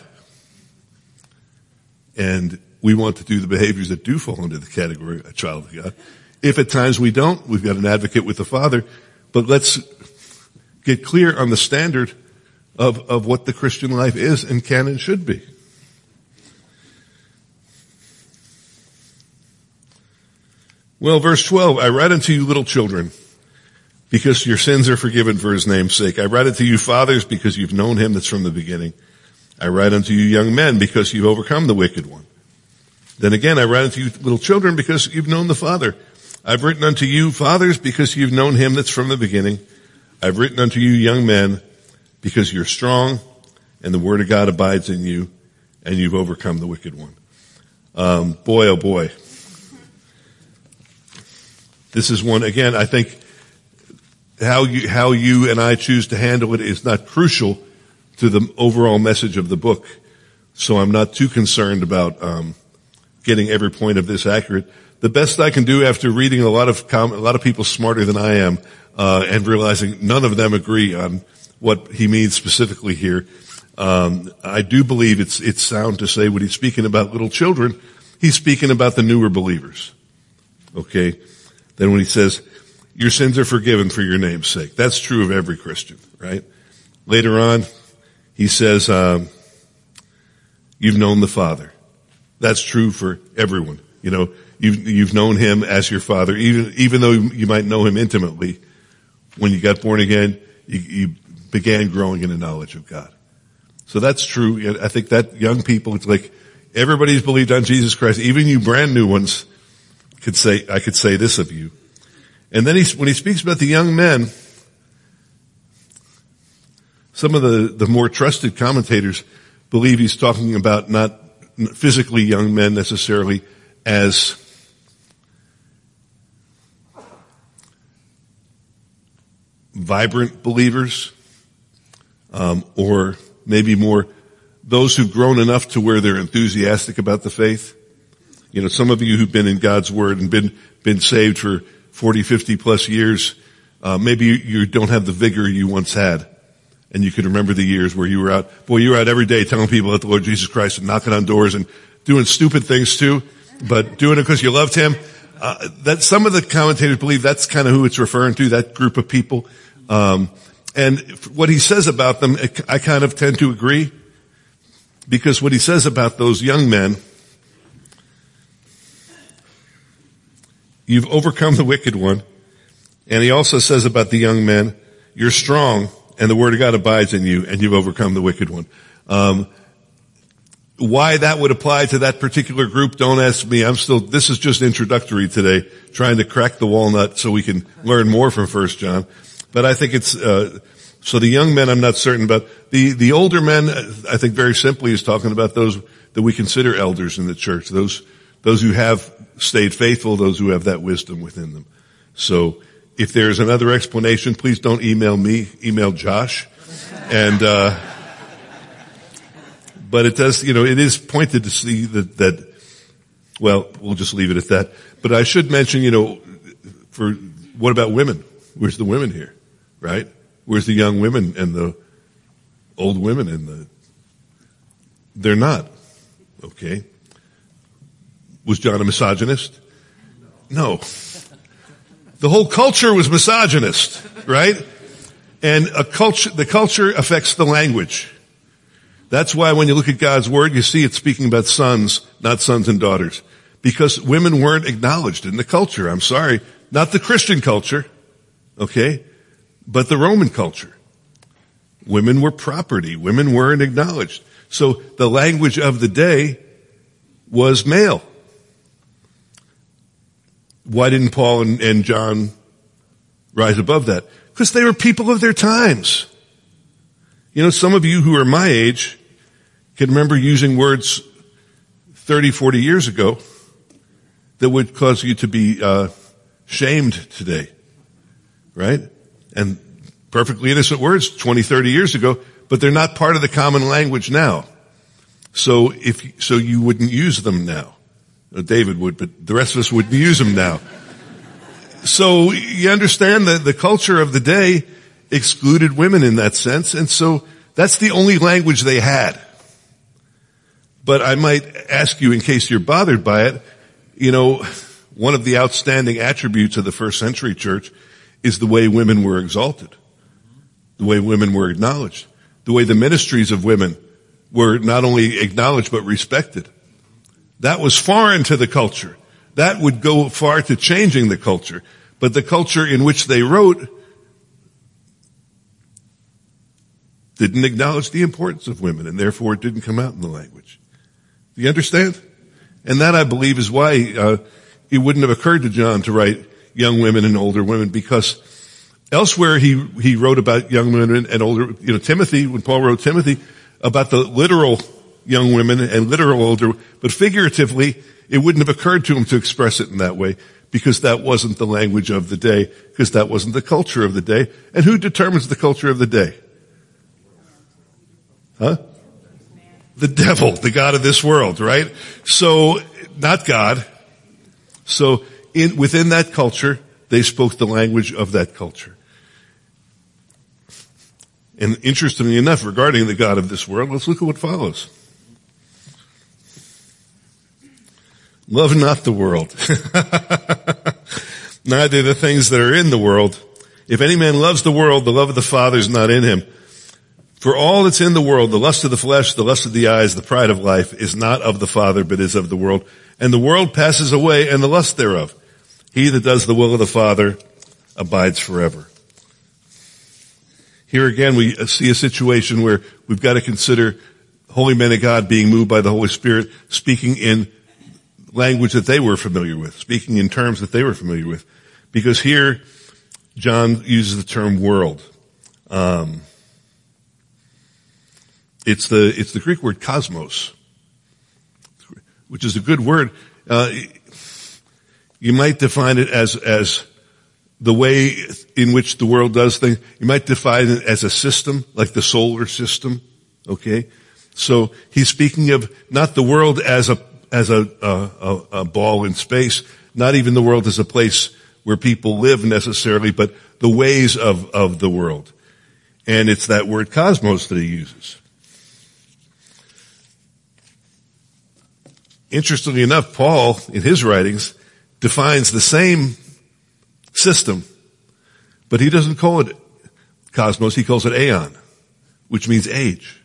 And we want to do the behaviors that do fall under the category of a child of God. If at times we don't, we've got an advocate with the Father. But let's get clear on the standard of what the Christian life is and can and should be. Well, verse 12, I write unto you little children, because your sins are forgiven for his name's sake. I write unto you fathers, because you've known him that's from the beginning. I write unto you young men, because you've overcome the wicked one. Then again, I write unto you little children, because you've known the Father. I've written unto you fathers, because you've known him that's from the beginning. I've written unto you young men, because you're strong, and the word of God abides in you, and you've overcome the wicked one. Boy, oh boy. This is one, again, I think how you and I choose to handle it is not crucial to the overall message of the book. So I'm not too concerned about getting every point of this accurate. The best I can do after reading a lot of people smarter than I am, and realizing none of them agree on what he means specifically here. I do believe it's sound to say when he's speaking about little children, he's speaking about the newer believers. Okay? Then when he says, your sins are forgiven for your name's sake. That's true of every Christian, right? Later on, he says, you've known the Father. That's true for everyone. You've known him as your Father, even though you might know him intimately. When you got born again, you began growing in the knowledge of God. So that's true. I think that young people, it's like everybody's believed on Jesus Christ. Even you brand new ones I could say this of you. And then when he speaks about the young men, some of the more trusted commentators believe he's talking about not physically young men necessarily as vibrant believers, or maybe more those who've grown enough to where they're enthusiastic about the faith. Some of you who've been in God's Word and been saved for 40, 50 plus years, maybe you don't have the vigor you once had. And you can remember the years where you were out every day telling people about the Lord Jesus Christ and knocking on doors and doing stupid things too, but doing it because you loved him. That some of the commentators believe that's kind of who it's referring to, that group of people. And what he says about them, I kind of tend to agree, because what he says about those young men, you've overcome the wicked one. And he also says about the young men, you're strong and the word of God abides in you and you've overcome the wicked one. Why that would apply to that particular group, don't ask me. This is just introductory today, trying to crack the walnut so we can learn more from 1 John. But I think it's, so the young men I'm not certain about. The older men, I think very simply is talking about those that we consider elders in the church, those who have stayed faithful, those who have that wisdom within them. So if there's another explanation, please don't email me, email Josh. And, but it does, it is pointed to see that, well, we'll just leave it at that. But I should mention, what about women? Where's the women here, right? Where's the young women and the old women and they're not. Okay. Was John a misogynist? No. The whole culture was misogynist, right? And the culture affects the language. That's why when you look at God's word, you see it speaking about sons, not sons and daughters. Because women weren't acknowledged in the culture. I'm sorry. Not the Christian culture, okay? But the Roman culture. Women were property. Women weren't acknowledged. So the language of the day was male. Why didn't Paul and John rise above that? Because they were people of their times. Some of you who are my age can remember using words 30, 40 years ago that would cause you to be shamed today, right? And perfectly innocent words 20, 30 years ago, but they're not part of the common language now. So you wouldn't use them now. David would, but the rest of us wouldn't use them now. So you understand that the culture of the day excluded women in that sense, and so that's the only language they had. But I might ask you, in case you're bothered by it, one of the outstanding attributes of the first century church is the way women were exalted, the way women were acknowledged, the way the ministries of women were not only acknowledged but respected. That was foreign to the culture. That would go far to changing the culture. But the culture in which they wrote didn't acknowledge the importance of women, and therefore it didn't come out in the language. Do you understand? And that, I believe, is why it wouldn't have occurred to John to write young women and older women, because elsewhere he wrote about young women and older, Timothy, when Paul wrote Timothy, about the literal young women and literal older, but figuratively, it wouldn't have occurred to him to express it in that way, because that wasn't the language of the day, because that wasn't the culture of the day. And who determines the culture of the day? Huh? The devil, the god of this world, right? So, not God. So, within that culture, they spoke the language of that culture. And interestingly enough, regarding the god of this world, let's look at what follows. Love not the world, neither the things that are in the world. If any man loves the world, the love of the Father is not in him. For all that's in the world, the lust of the flesh, the lust of the eyes, the pride of life, is not of the Father, but is of the world. And the world passes away, and the lust thereof. He that does the will of the Father abides forever. Here again, we see a situation where we've got to consider holy men of God being moved by the Holy Spirit, speaking in language that they were familiar with, speaking in terms that they were familiar with. Because here, John uses the term world. It's the Greek word cosmos, which is a good word. You might define it as the way in which the world does things. You might define it as a system, like the solar system. Okay? So he's speaking of not the world as a ball in space, not even the world as a place where people live necessarily, but the ways of the world. And it's that word cosmos that he uses. Interestingly enough, Paul, in his writings, defines the same system, but he doesn't call it cosmos, he calls it aeon, which means age.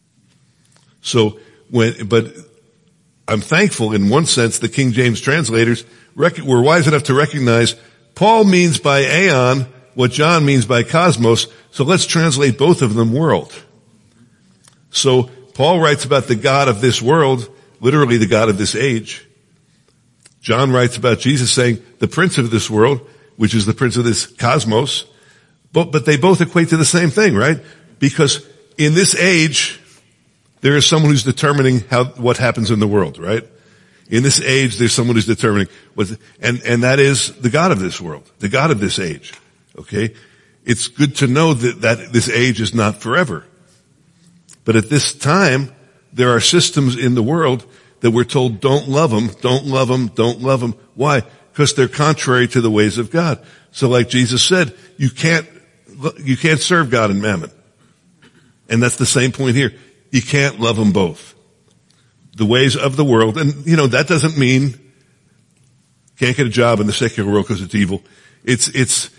But I'm thankful in one sense the King James translators were wise enough to recognize Paul means by aeon what John means by cosmos, so let's translate both of them world. So Paul writes about the God of this world, literally the God of this age. John writes about Jesus saying the prince of this world, which is the prince of this cosmos, but they both equate to the same thing, right? Because in this age, there is someone who's determining what happens in the world, right? In this age, there's someone who's determining and that is the God of this world, the God of this age. Okay? It's good to know that this age is not forever. But at this time, there are systems in the world that we're told don't love them, don't love them, don't love them. Why? Because they're contrary to the ways of God. So like Jesus said, you can't serve God and mammon. And that's the same point here. You can't love them both. The ways of the world, and that doesn't mean can't get a job in the secular world because it's evil. It's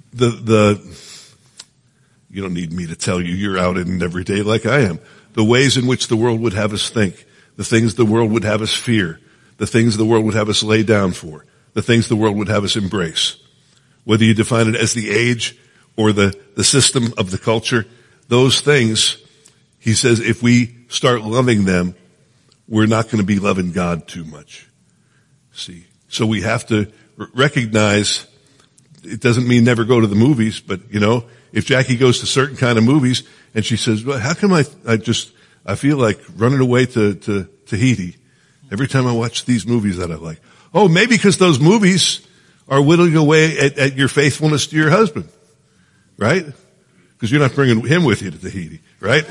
you don't need me to tell you, you're out in it every day like I am. The ways in which the world would have us think, the things the world would have us fear, the things the world would have us lay down for, the things the world would have us embrace. Whether you define it as the age or the system of the culture, those things, he says, if we start loving them, we're not going to be loving God too much. See? So we have to recognize it doesn't mean never go to the movies, but if Jackie goes to certain kind of movies and she says, well, how come I feel like running away to Tahiti every time I watch these movies that I like? Oh, maybe because those movies are whittling away at your faithfulness to your husband, right? Because you're not bringing him with you to Tahiti, right?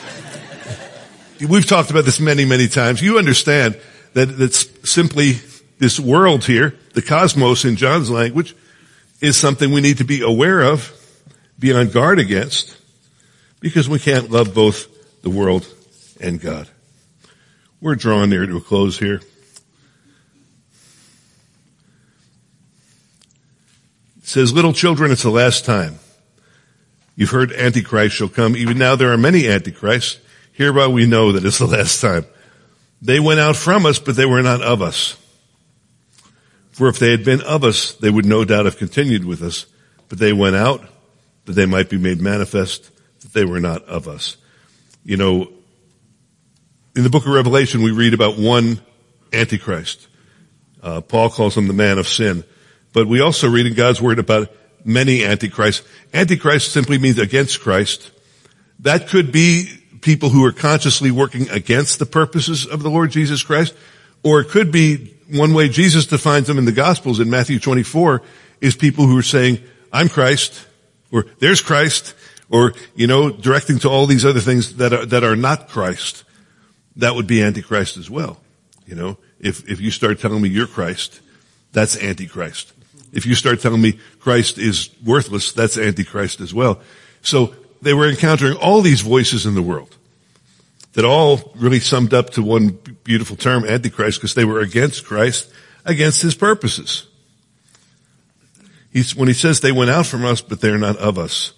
We've talked about this many, many times. You understand that it's simply this world here, the cosmos in John's language, is something we need to be aware of, be on guard against, because we can't love both the world and God. We're drawing near to a close here. It says, little children, it's the last time. You've heard Antichrist shall come. Even now there are many Antichrists. Hereby we know that it's the last time. They went out from us, but they were not of us. For if they had been of us, they would no doubt have continued with us. But they went out, that they might be made manifest that they were not of us. In the book of Revelation, we read about one Antichrist. Paul calls him the man of sin. But we also read in God's word about many Antichrists. Antichrist simply means against Christ. That could be people who are consciously working against the purposes of the Lord Jesus Christ, or it could be one way Jesus defines them in the Gospels in Matthew 24 is people who are saying, I'm Christ, or there's Christ, or, directing to all these other things that are not Christ. That would be Antichrist as well. If you start telling me you're Christ, that's Antichrist. If you start telling me Christ is worthless, that's Antichrist as well. So they were encountering all these voices in the world that all really summed up to one beautiful term, Antichrist, because they were against Christ, against his purposes. When he says they went out from us, but they're not of us.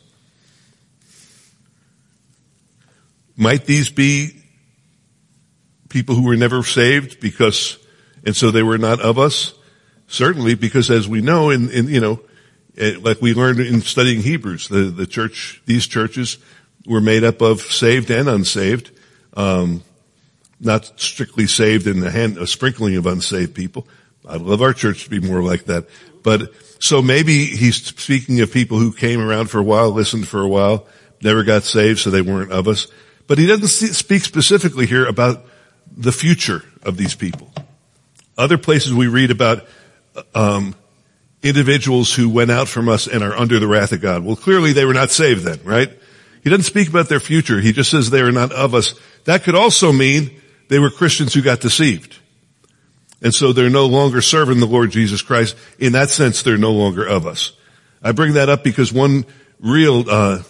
Might these be people who were never saved and so they were not of us? Certainly, because as we know like we learned in studying Hebrews, these churches were made up of saved and unsaved, not strictly saved in a sprinkling of unsaved people. I'd love our church to be more like that. But so maybe he's speaking of people who came around for a while, listened for a while, never got saved, so they weren't of us. But he doesn't speak specifically here about the future of these people. Other places we read about individuals who went out from us and are under the wrath of God. Well, clearly they were not saved then, right? He doesn't speak about their future. He just says they are not of us. That could also mean they were Christians who got deceived. And so they're no longer serving the Lord Jesus Christ. In that sense, they're no longer of us. I bring that up because one real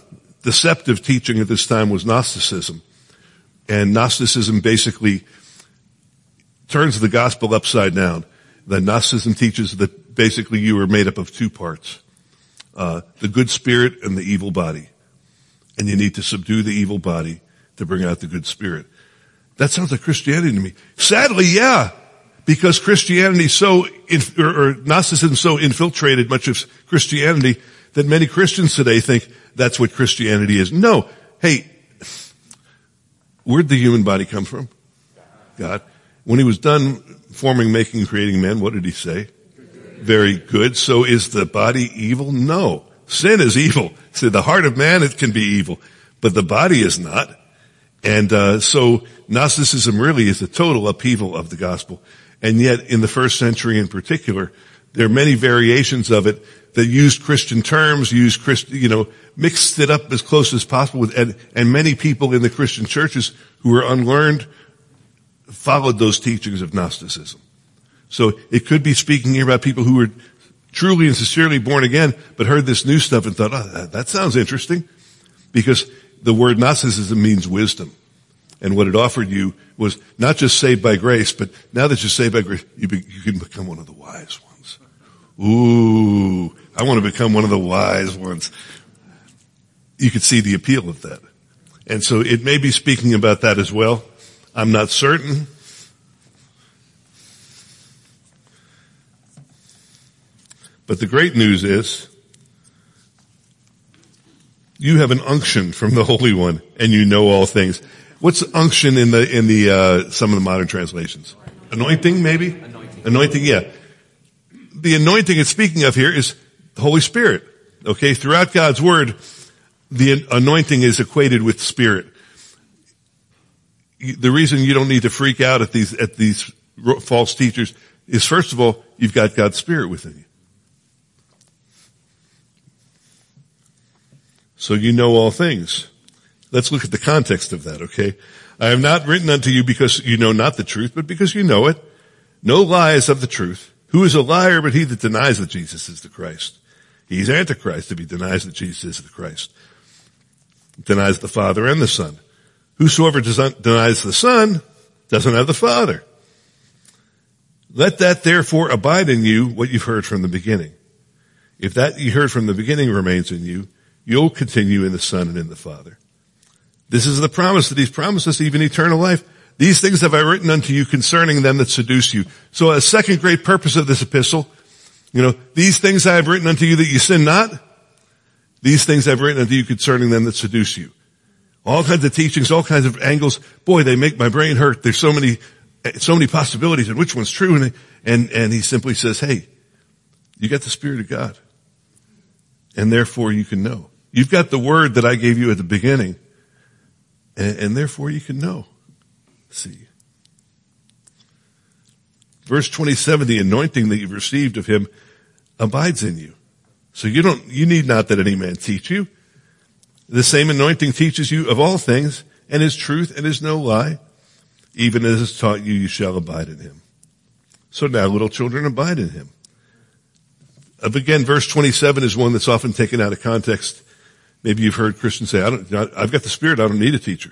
deceptive teaching at this time was Gnosticism. And Gnosticism basically turns the gospel upside down. The Gnosticism teaches that basically you are made up of two parts. The good spirit and the evil body. And you need to subdue the evil body to bring out the good spirit. That sounds like Christianity to me. Sadly, yeah. Because Christianity or Gnosticism so infiltrated much of Christianity that many Christians today think that's what Christianity is. No. Hey, where'd the human body come from? God. When he was done forming, making, creating man, what did he say? Very good. So is the body evil? No. Sin is evil. So the heart of man, it can be evil, but the body is not. And so Gnosticism really is a total upheaval of the gospel. And yet in the first century in particular, there are many variations of it that used Christian terms, mixed it up as close as possible and many people in the Christian churches who were unlearned followed those teachings of Gnosticism. So it could be speaking here about people who were truly and sincerely born again, but heard this new stuff and thought, oh, that sounds interesting. Because the word Gnosticism means wisdom. And what it offered you was not just saved by grace, but now that you're saved by grace, you can become one of the wise ones. Ooh, I want to become one of the wise ones. You could see the appeal of that. And so it may be speaking about that as well. I'm not certain. But the great news is, you have an unction from the Holy One, and you know all things. What's unction in the some of the modern translations? Anointing, maybe? Anointing, yeah. The anointing it's speaking of here is the Holy Spirit. Okay, throughout God's Word, the anointing is equated with Spirit. The reason you don't need to freak out at these false teachers is, first of all, you've got God's Spirit within you. So you know all things. Let's look at the context of that, okay? I have not written unto you because you know not the truth, but because you know it. No lie is of the truth. Who is a liar but he that denies that Jesus is the Christ? He's Antichrist if he denies that Jesus is the Christ. Denies the Father and the Son. Whosoever denies the Son doesn't have the Father. Let that therefore abide in you what you've heard from the beginning. If that you heard from the beginning remains in you, you'll continue in the Son and in the Father. This is the promise that he's promised us, even eternal life. These things have I written unto you concerning them that seduce you. So a second great purpose of this epistle, these things I have written unto you that you sin not. These things I've written unto you concerning them that seduce you. All kinds of teachings, all kinds of angles. Boy, they make my brain hurt. There's so many possibilities and which one's true. And he simply says, hey, you got the Spirit of God. And therefore you can know. You've got the word that I gave you at the beginning. And therefore you can know. See. Verse 27, the anointing that you've received of him abides in you. So you need not that any man teach you. The same anointing teaches you of all things and is truth and is no lie. Even as is taught you, you shall abide in him. So now little children abide in him. Again, verse 27 is one that's often taken out of context. Maybe you've heard Christians say, I've got the Spirit, I don't need a teacher.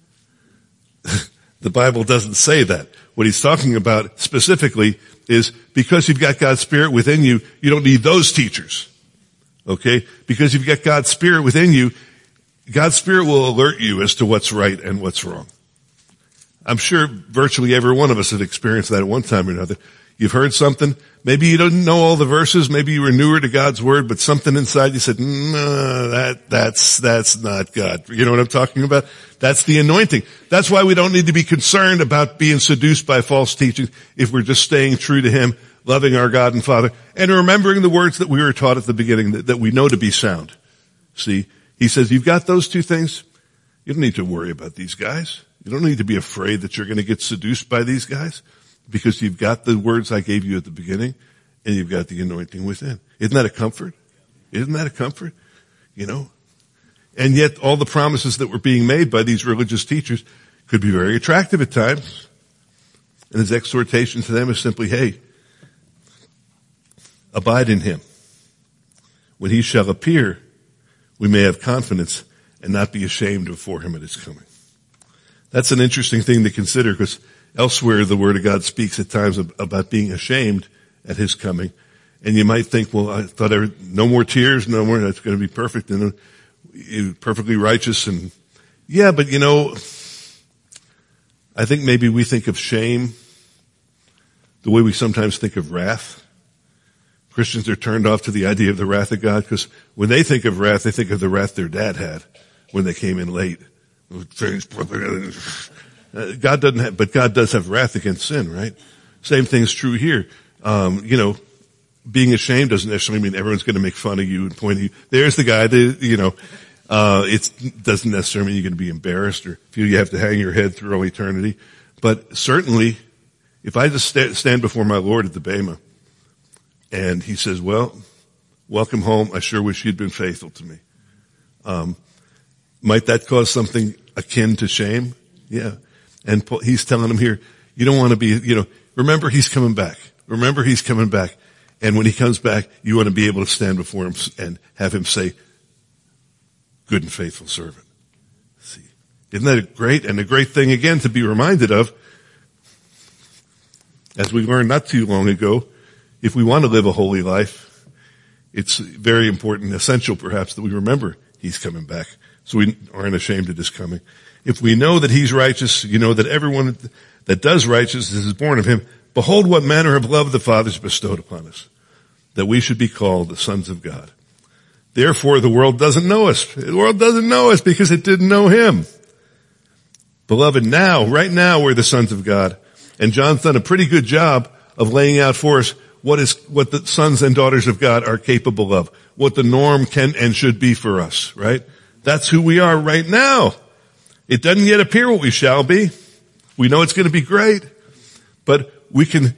The Bible doesn't say that. What he's talking about specifically is because you've got God's Spirit within you, you don't need those teachers. Okay? Because you've got God's Spirit within you, God's Spirit will alert you as to what's right and what's wrong. I'm sure virtually every one of us have experienced that at one time or another. You've heard something. Maybe you don't know all the verses. Maybe you were newer to God's word, but something inside you said, no, that's not God. You know what I'm talking about? That's the anointing. That's why we don't need to be concerned about being seduced by false teaching if we're just staying true to him, loving our God and Father, and remembering the words that we were taught at the beginning that we know to be sound. See, he says, you've got those two things. You don't need to worry about these guys. You don't need to be afraid that you're going to get seduced by these guys. Because you've got the words I gave you at the beginning, and you've got the anointing within. Isn't that a comfort? Isn't that a comfort? And yet all the promises that were being made by these religious teachers could be very attractive at times. And his exhortation to them is simply, hey, abide in him. When he shall appear, we may have confidence and not be ashamed before him at his coming. That's an interesting thing to consider, because elsewhere the Word of God speaks at times about being ashamed at his coming. And you might think, well, I thought no more tears, no more, that's going to be perfect and perfectly righteous. And yeah, but I think maybe we think of shame the way we sometimes think of wrath. Christians are turned off to the idea of the wrath of God, because when they think of wrath, they think of the wrath their dad had when they came in late. God doesn't have, but God does have wrath against sin, right? Same thing's true here. Being ashamed doesn't necessarily mean everyone's going to make fun of you and point at you. There's the guy that, it doesn't necessarily mean you're going to be embarrassed or feel you have to hang your head through all eternity. But certainly, if I just stand before my Lord at the Bema and he says, well, welcome home. I sure wish you'd been faithful to me. Might that cause something akin to shame? Yeah. And he's telling him here, you don't want to be, remember he's coming back. Remember he's coming back. And when he comes back, you want to be able to stand before him and have him say, good and faithful servant. See, isn't that great? And a great thing again to be reminded of, as we learned not too long ago, if we want to live a holy life, it's very important, essential perhaps, that we remember he's coming back, so we aren't ashamed of his coming. If we know that he's righteous, that everyone that does righteousness is born of him. Behold what manner of love the Father's bestowed upon us, that we should be called the sons of God. Therefore the world doesn't know us. The world doesn't know us because it didn't know him. Beloved, right now we're the sons of God. And John's done a pretty good job of laying out for us what the sons and daughters of God are capable of, what the norm can and should be for us, right? That's who we are right now. It doesn't yet appear what we shall be. We know it's going to be great, but we can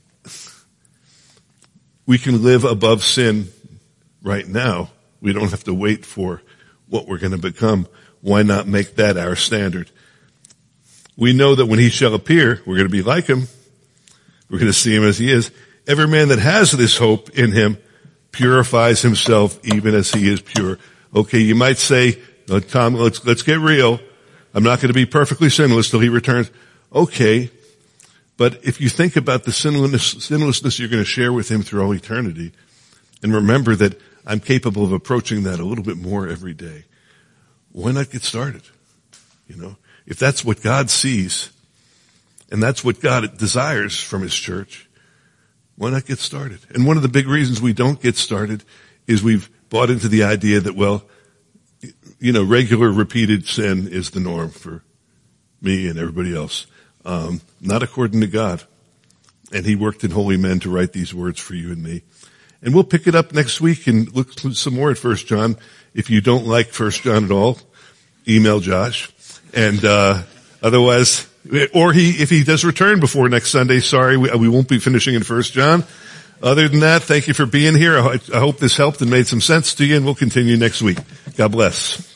live above sin right now. We don't have to wait for what we're going to become. Why not make that our standard? We know that when he shall appear, we're going to be like him. We're going to see him as he is. Every man that has this hope in him purifies himself even as he is pure. Okay, you might say, no, Tom, let's get real. I'm not going to be perfectly sinless till he returns. Okay, but if you think about the sinlessness you're going to share with him through all eternity, and remember that I'm capable of approaching that a little bit more every day, why not get started? If that's what God sees, and that's what God desires from his church, why not get started? And one of the big reasons we don't get started is we've bought into the idea that, regular repeated sin is the norm for me and everybody else. Not according to God. And he worked in holy men to write these words for you and me. And we'll pick it up next week and look some more at 1 John. If you don't like 1 John at all, email Josh. And otherwise, if he does return before next Sunday, sorry, we won't be finishing in 1 John. Other than that, thank you for being here. I hope this helped and made some sense to you, and we'll continue next week. God bless.